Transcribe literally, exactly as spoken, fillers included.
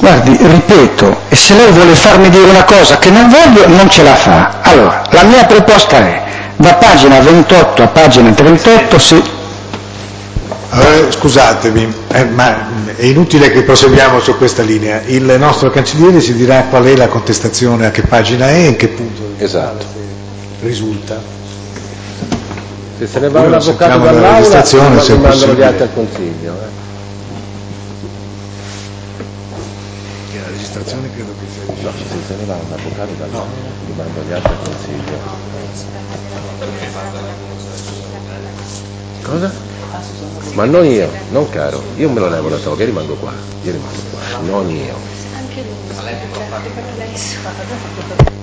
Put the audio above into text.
Guardi, ripeto, e se lei vuole farmi dire una cosa che non voglio, non ce la fa. Allora, la mia proposta è, da pagina ventotto a pagina trentotto, se... Allora, scusatemi, eh, ma è inutile che proseguiamo su questa linea. Il nostro cancelliere ci dirà qual è la contestazione, a che pagina è e in che punto esatto risulta. Se se ne va un avvocato dall'aula, si mandano gli atti al Consiglio. Eh. La registrazione credo che sia no, se se ne va un avvocato dall'aula, gli mando gli atti al Consiglio. Cosa? Ma non io, non caro, io me lo levo la toga e rimango qua, io rimango qua, non io. Anche lui, perché lei